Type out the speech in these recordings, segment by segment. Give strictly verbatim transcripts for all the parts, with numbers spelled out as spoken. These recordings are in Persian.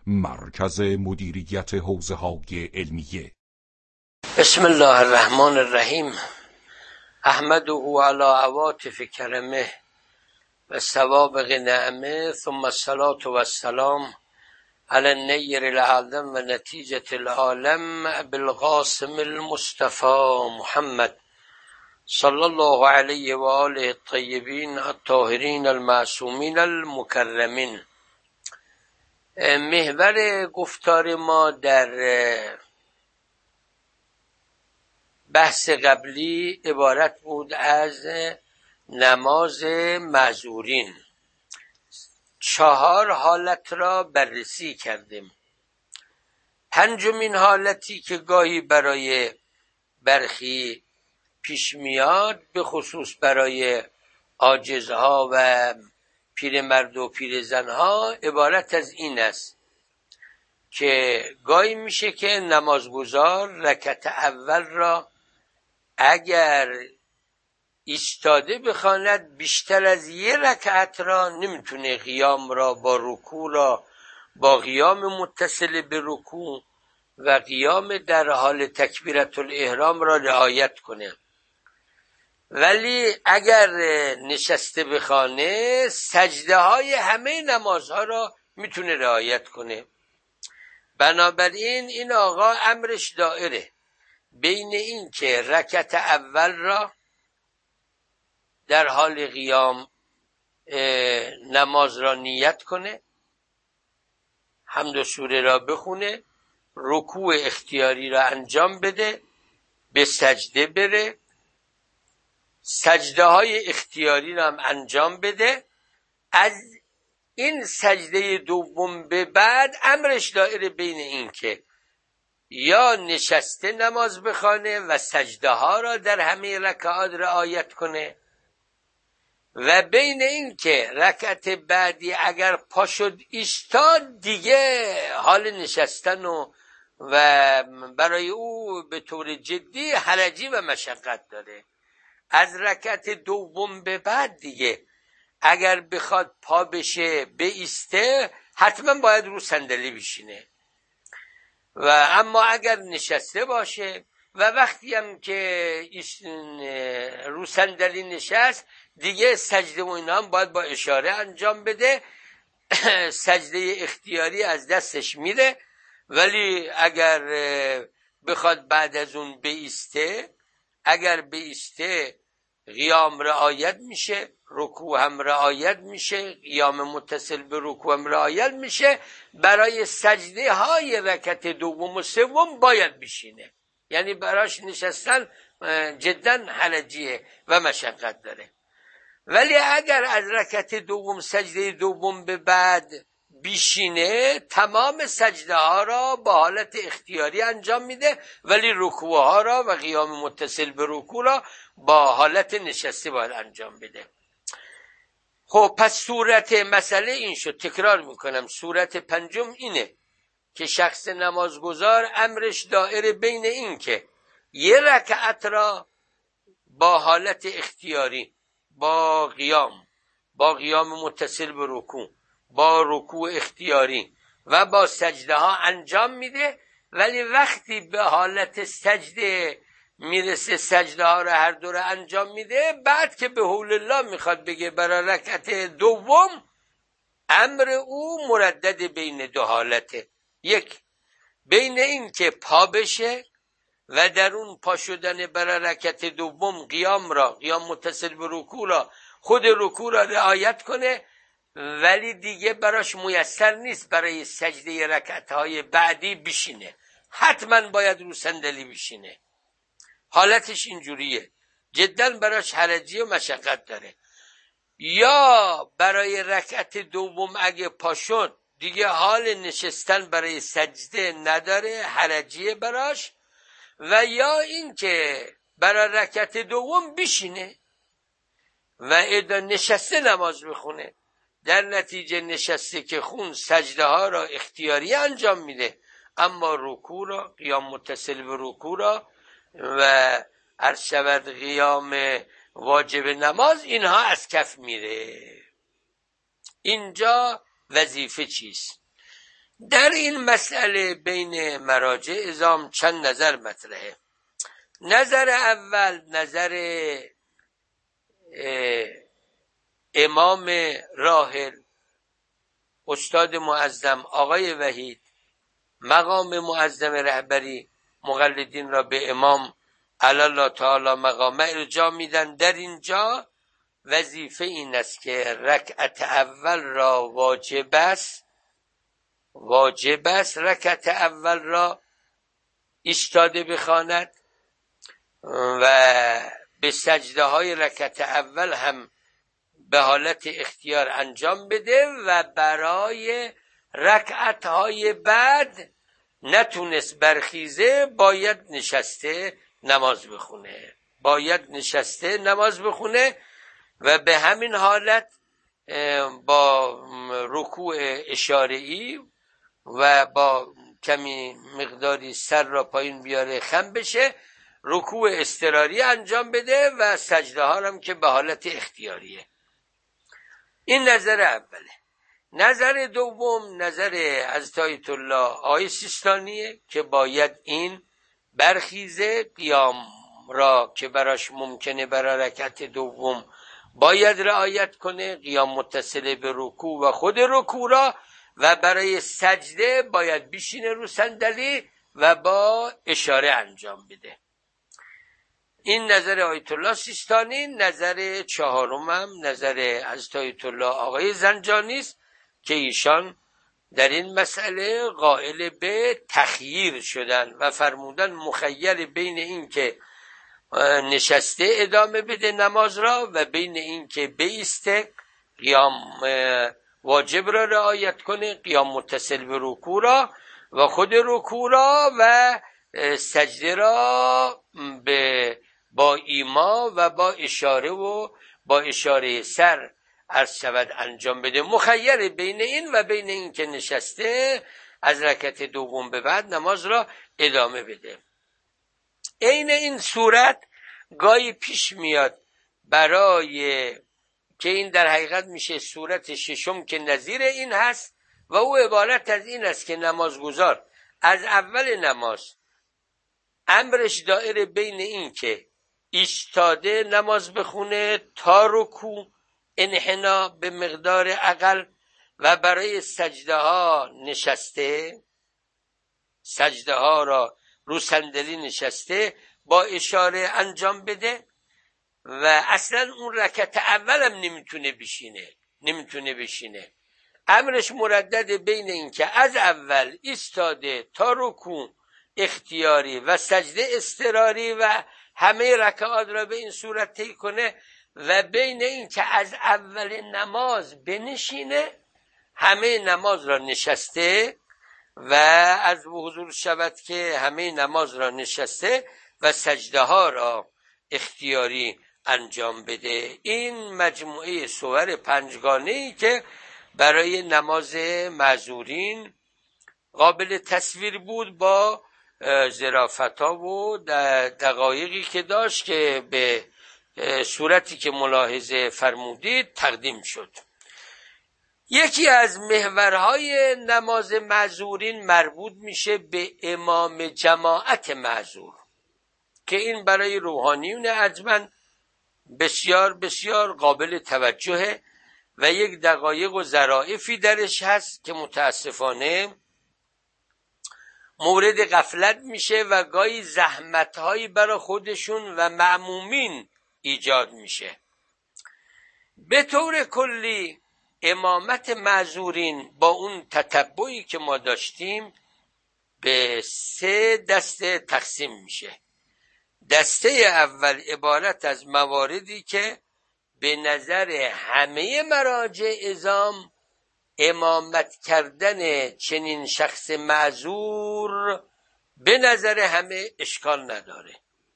مرکز مدیریت حوزه‌های علمیه. بسم الله الرحمن الرحیم. احمده علی عواطف کرمه و سوابق نعمه، ثم الصلاة و السلام علی النیر العظم و نتیجة العالم بالقاسم المصطفى محمد صلی الله علیه و آله الطیبین الطاهرین المعصومین المکرمین. محور گفتار ما در بحث قبلی عبارت بود از نماز معذورین. چهار حالت را بررسی کردیم. پنجمین حالتی که گاهی برای برخی پیش میاد، به خصوص برای عاجزها و پیرمرد و پیرزنها، عبارت از این است که گاهی میشه که نمازگزار رکعت اول را اگر ایستاده بخواند بیشتر از یک رکعت را نمیتونه قیام را با رکوع را با قیام متصل به رکوع و قیام در حال تکبیرة الاحرام را رعایت کنه، ولی اگر نشسته بخوانه سجده های همه نمازها را میتونه رعایت کنه. بنابراین این آقا امرش دائره بین این که رکعت اول را در حال قیام نماز را نیت کنه، حمد و سوره را بخونه، رکوع اختیاری را انجام بده، به سجده بره، سجده های اختیاری را هم انجام بده. از این سجده دوم به بعد امرش دائره بین این که یا نشسته نماز بخوانه و سجده ها را در همه رکعات رعایت کنه، و بین این که رکعت بعدی اگر پا شد ایستاد دیگه حال نشستن و و برای او به طور جدی حرجی و مشقت داره. از رکعت دوم به بعد دیگه اگر بخواد پا بشه بایسته حتما باید رو صندلی بشینه، و اما اگر نشسته باشه و وقتی هم که رو صندلی نشست دیگه سجده و اینا هم باید با اشاره انجام بده. سجده اختیاری از دستش میره، ولی اگر بخواد بعد از اون بایسته، اگر بایسته قیام رعایت میشه، رکوع هم رعایت میشه، قیام متصل به رکوع هم رعایت میشه. برای سجده های رکعت دوم و سوم باید بشینه، یعنی براش نشستن جدا حرجیه و مشقت داره. ولی اگر از رکعت دوم سجده دوم به بعد بیشینه، تمام سجده ها را با حالت اختیاری انجام میده، ولی رکوع ها را و قیام متصل به رکوع را با حالت نشسته باید انجام بده. خب پس صورت مسئله این شد. تکرار میکنم، صورت پنجم اینه که شخص نمازگزار امرش دائره بین این که یه رکعت را با حالت اختیاری، با قیام با قیام متصل به رکوع، با رکوع اختیاری و با سجده ها انجام میده، ولی وقتی به حالت سجده میرسه سجده ها را هر دو را انجام میده. بعد که به حول الله میخواد بگه برای رکعت دوم، امر او مردد بین دو حالته. یک، بین این که پا بشه و در اون پا شدن برای رکعت دوم قیام را، قیام متصل به رکوع را، خود رکوع را رعایت کنه، ولی دیگه براش میسر نیست برای سجده رکعت‌های بعدی بشینه، حتما باید رو صندلی بشینه. حالتش اینجوریه، جدا براش حرجی و مشقت داره. یا برای رکعت دوم اگه پا شد دیگه حال نشستن برای سجده نداره، حرجیه براش. و یا این که برای رکعت دوم بشینه و ادا نشسته نماز بخونه، در نتیجه نشسته که خون سجده ها را اختیاری انجام میده، اما رکوع را، قیام متصل به رکوع را و عرض شود قیام واجب نماز، اینها از کف میره. اینجا وظیفه چیست؟ در این مسئله بین مراجع عظام چند نظر مطرحه. نظر اول نظر امام راحل استاد معظم آقای وحید، مقام معظم رهبری مقلدین را به امام علی الله تعالی مقام ارجاع میدن. در اینجا وظیفه این است که رکعت اول را واجب است واجب است رکعت اول را ایستاده بخواند و به سجده های رکعت اول هم به حالت اختیار انجام بده و برای رکعت های بعد نتونست برخیزه باید نشسته نماز بخونه باید نشسته نماز بخونه و به همین حالت با رکوع اشاره‌ای و با کمی مقداری سر را پایین بیاره خم بشه، رکوع اضطراری انجام بده و سجده ها هم که به حالت اختیاریه. این نظر اوله. نظر دوم نظر حضرت آیت الله آقای سیستانیه که باید این برخیزه قیام را که براش ممکنه برای رکعت دوم باید رعایت کنه، قیام متصل به رکوع و خود رکوع را، و برای سجده باید بشینه رو صندلی و با اشاره انجام بده. این نظر آیت الله سیستانی. نظر چهارم هم نظر حضرت آیت الله آقای زنجانی است که ایشان در این مسئله قائل به تخییر شدن و فرمودن مخیر بین این که نشسته ادامه بده نماز را و بین این که بایسته قیام واجب را رعایت کنه، قیام متصل به رکوع را و خود رکوع را و سجده را به با ایما و با اشاره و با اشاره سر عرض شود انجام بده. مخیر بین این و بین این که نشسته از رکعت دوم به بعد نماز را ادامه بده. عین این صورت گاهی پیش میاد برای که این در حقیقت میشه صورت ششم که نظیر این هست و او عبارت از این است که نمازگزار از اول نماز امرش دائره بین این که ایستاده نماز بخونه تا رکوع انحنا به مقدار اقل و برای سجده ها نشسته، سجده ها را رو صندلی نشسته با اشاره انجام بده و اصلا اون رکعت اول هم نمیتونه بشینه نمیتونه بشینه امرش مردد بین این که از اول ایستاده تا رکوع اختیاری و سجده اضطراری و همه رکعات را به این صورت طی کنه و بین این که از اول نماز بنشینه همه نماز را نشسته و از حضور شود که همه نماز را نشسته و سجده ها را اختیاری انجام بده. این مجموعه صور پنجگانه‌ای که برای نماز معذورین قابل تصویر بود با ظرافت‌ها و دقایقی که داشت که به صورتی که ملاحظه فرمودید تقدیم شد. یکی از محورهای نماز معذورین مربوط میشه به امام جماعت معذور که این برای روحانیون ارجمند بسیار بسیار قابل توجهه و یک دقایق و ظرافی درش هست که متاسفانه مورد غفلت میشه و گاهی زحمتهایی برای خودشون و مأمومین ایجاد میشه. به طور کلی امامت معذورین با اون تتبعی که ما داشتیم به سه دسته تقسیم میشه. دسته اول عبارت از مواردی که به نظر همه مراجع عظام امامت کردن چنین شخص معذور به نظر همه اشکال نداره.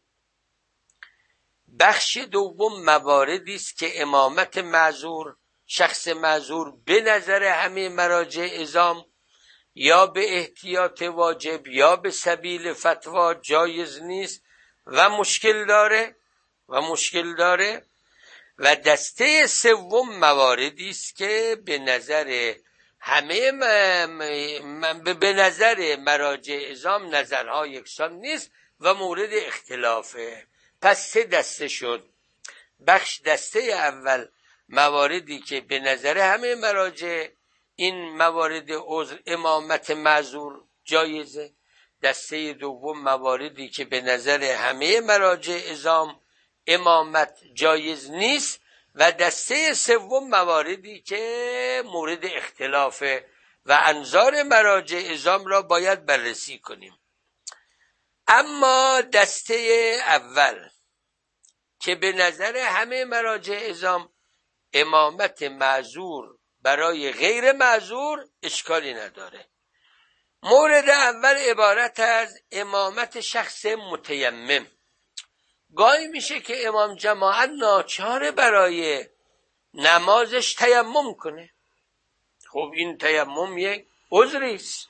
بخش دوم مواردی است که امامت معذور شخص معذور به نظر همه مراجع عظام یا به احتیاط واجب یا به سبیل فتوا جایز نیست و مشکل داره و مشکل داره و دسته سوم مواردی است که به نظر همه من به نظر مراجع عظام نظرها یکسان نیست و مورد اختلافه. پس سه دسته شد. بخش دسته اول مواردی که به نظر همه مراجع این موارد عذر امامت معذور جایزه. دسته دوم مواردی که به نظر همه مراجع عظام امامت جایز نیست و دسته سوم مواردی که مورد اختلافه و انظار مراجع عظام را باید بررسی کنیم. اما دسته اول که به نظر همه مراجع عظام امامت معذور برای غیر معذور اشکالی نداره. مورد اول عبارت از امامت شخص متیمم. گاهی میشه که امام جماعت ناچاره برای نمازش تیمم کنه. خب این تیمم یک عذری است.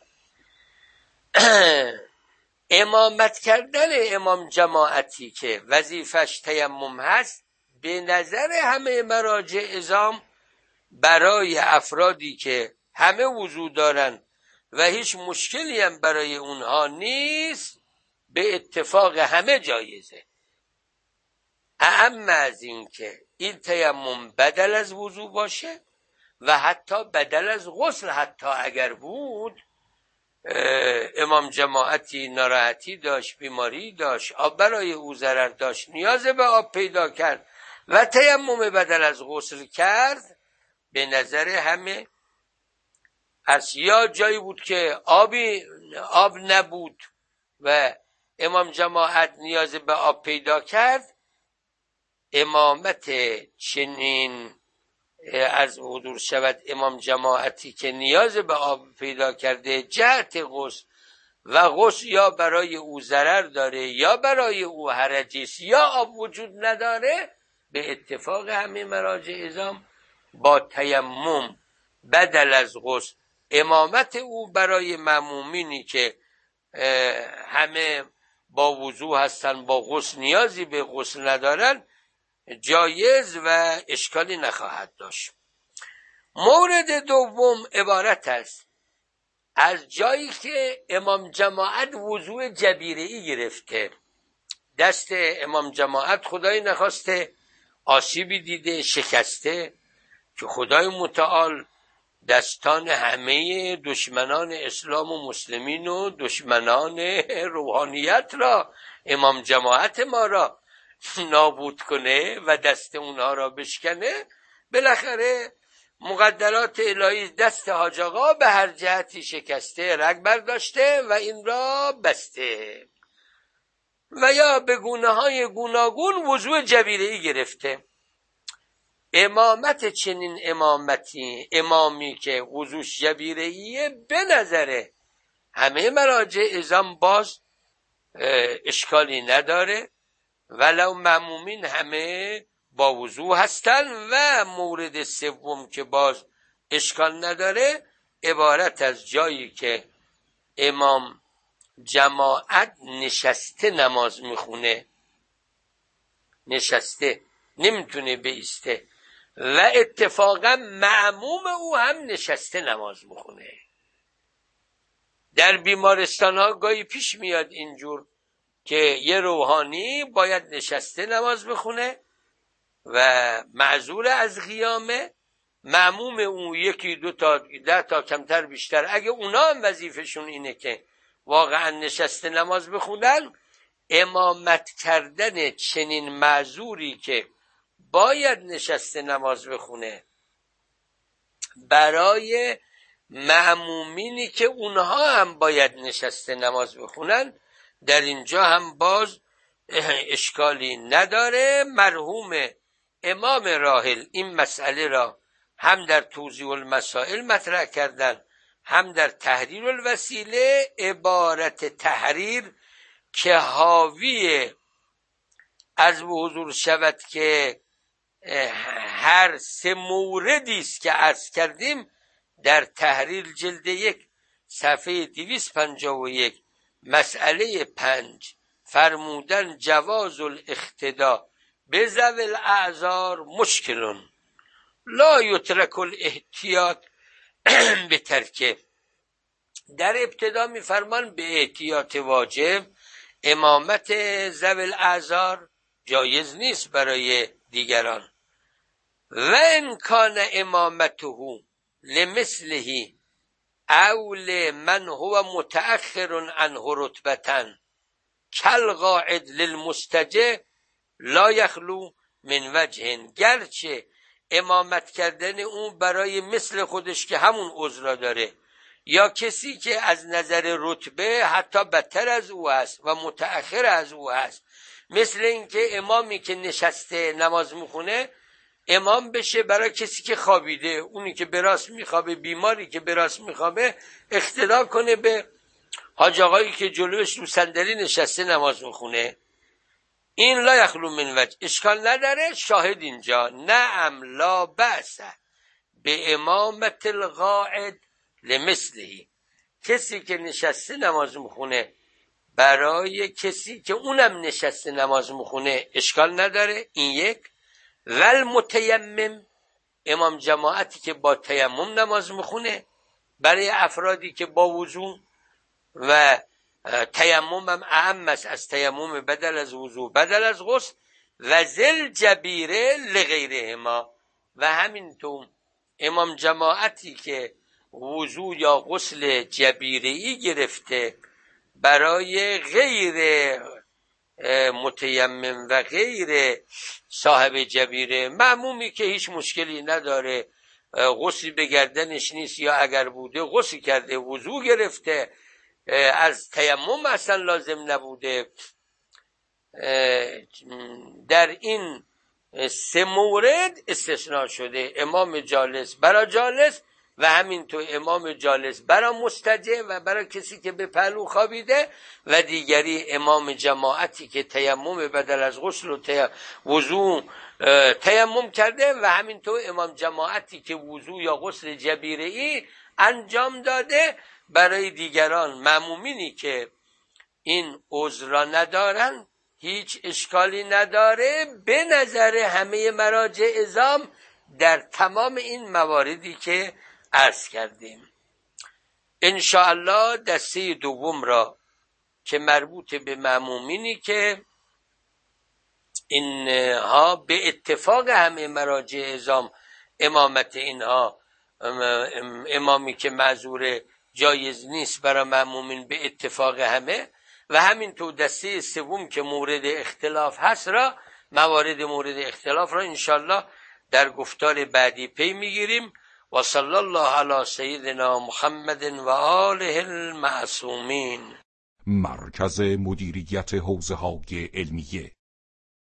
امامت کردن امام جماعتی که وظیفش تیمم هست به نظر همه مراجع عظام برای افرادی که همه وضو دارن و هیچ مشکلی هم برای اونها نیست به اتفاق همه جایزه. اهم از این که این تیمم بدل از وضو باشه و حتی بدل از غسل، حتی اگر بود امام جماعتی ناراحتی داشت، بیماری داشت، آب برای او ضرر داشت، نیاز به آب پیدا کرد و تیمم بدل از غسل کرد، به نظر همه از یا جایی بود که آبی آب نبود و امام جماعت نیاز به آب پیدا کرد، امامت چنین از حضور شود امام جماعتی که نیاز به آب پیدا کرده جهت غسل و غسل یا برای او ضرر داره یا برای او حرجی است یا آب وجود نداره، به اتفاق همه مراجع عظام با تیمم بدل از غسل امامت او برای مأمومینی که همه با وضو هستن، با غسل نیازی به غسل ندارن، جایز و اشکالی نخواهد داشت. مورد دوم عبارت است از جایی که امام جماعت وضو جبیره‌ای گرفته، دست امام جماعت خدای نخواسته آسیبی دیده، شکسته، که خدای متعال دستان همه دشمنان اسلام و مسلمین و دشمنان روحانیت را، امام جماعت ما را نابود کنه و دست اونها را بشکنه. بالاخره مقدرات الهی دست حاج آقا به هر جهتی شکسته، رگ برداشته و این را بسته و یا به گونه های گوناگون وضوء جبیره‌ای گرفته. امامت چنین امامتی امامی که وضوش جبیره‌ایه به نظر همه مراجع عظام باز اشکالی نداره ولو مأمومین همه با وضو هستن. و مورد سوم که باز اشکال نداره عبارت از جایی که امام جماعت نشسته نماز میخونه، نشسته نمیتونه بایسته و اتفاقا مأموم او هم نشسته نماز میخونه. در بیمارستان ها گاهی پیش میاد اینجور که یه روحانی باید نشسته نماز بخونه و معذور از قیامه، مأموم اون یکی دو تا ده تا کمتر بیشتر، اگه اونا هم وظیفشون اینه که واقعا نشسته نماز بخونن، امامت کردن چنین معذوری که باید نشسته نماز بخونه برای مأمومینی که اونها هم باید نشسته نماز بخونن، در اینجا هم باز اشکالی نداره. مرحوم امام راحل این مسئله را هم در توضیح المسائل مطرح کردن، هم در تحریر الوسیله. عبارت تحریر که حاوی از حضور شود که هر سه موردی است که عرض کردیم، در تحریر جلد یک صفحه دویست و پنجاه و یک مسئله پنج فرمودن جواز الاقتداء به ذوی الاعذار مشکلون لا یترک الاحتیاط به ترک. در ابتدا میفرمان به احتیاط واجب امامت ذوی الاعذار جایز نیست برای دیگران. و ان کان امامته لمثله او لمن هو متأخر عنه رتبة کالقاعد للمستجع لا یخلو من وجه، گرچه امامت کردن اون برای مثل خودش که همون عذر داره یا کسی که از نظر رتبه حتی بدتر از او است و متأخر از او است، مثل اینکه امامی که نشسته نماز میخونه امام بشه برای کسی که خوابیده، اونی که به راست میخوابه، بیماری که به راست میخوابه اقتدا کنه به حاج آقایی که جلوش رو صندلی نشسته نماز میخونه. این لا یخلو من وجه، اشکال نداره. شاهد اینجا نعم لا بأس به امامت القاعد لمثله، کسی که نشسته نماز میخونه برای کسی که اونم نشسته نماز میخونه اشکال نداره. این یک. ول متیمم، امام جماعتی که با تیمم نماز میخونه برای افرادی که با وضو، و تیمم هم اعم است از تیمم بدل از وضو بدل از غسل، و ذل جبیره لغیرهما، و همینطور امام جماعتی که وضو یا غسل جبیره‌ای گرفته برای غیر متیمم و غیر صاحب جبیره، مأمومی که هیچ مشکلی نداره، غسلی به گردنش نیست یا اگر بوده غسل کرده، وضو گرفته، از تیمم اصلا لازم نبوده، در این سه مورد استثناء شده. امام جالس برای جالس و همینطور امام جالس برای مستجع و برای کسی که به پهلو خوابیده، و دیگری امام جماعتی که تیمم بدل از غسل و وضو تیمم کرده، و همینطور امام جماعتی که وضو یا غسل جبیره‌ای انجام داده برای دیگران. مأمومینی که این عذر ندارن هیچ اشکالی نداره به نظر همه مراجع اعظام در تمام این مواردی که عرض کردیم. انشاءالله دسته دوم را که مربوط به مأمومینی که اینها به اتفاق همه مراجع اعظام امامت اینها امامی که معذور جایز نیست برای مأمومین به اتفاق همه، و همینطور دسته سوم که مورد اختلاف هست را، موارد مورد اختلاف را انشاءالله در گفتار بعدی پی میگیریم. و صلی الله علی سیدنا محمد و آله المعصومین. مرکز مدیریت حوزه های علمیه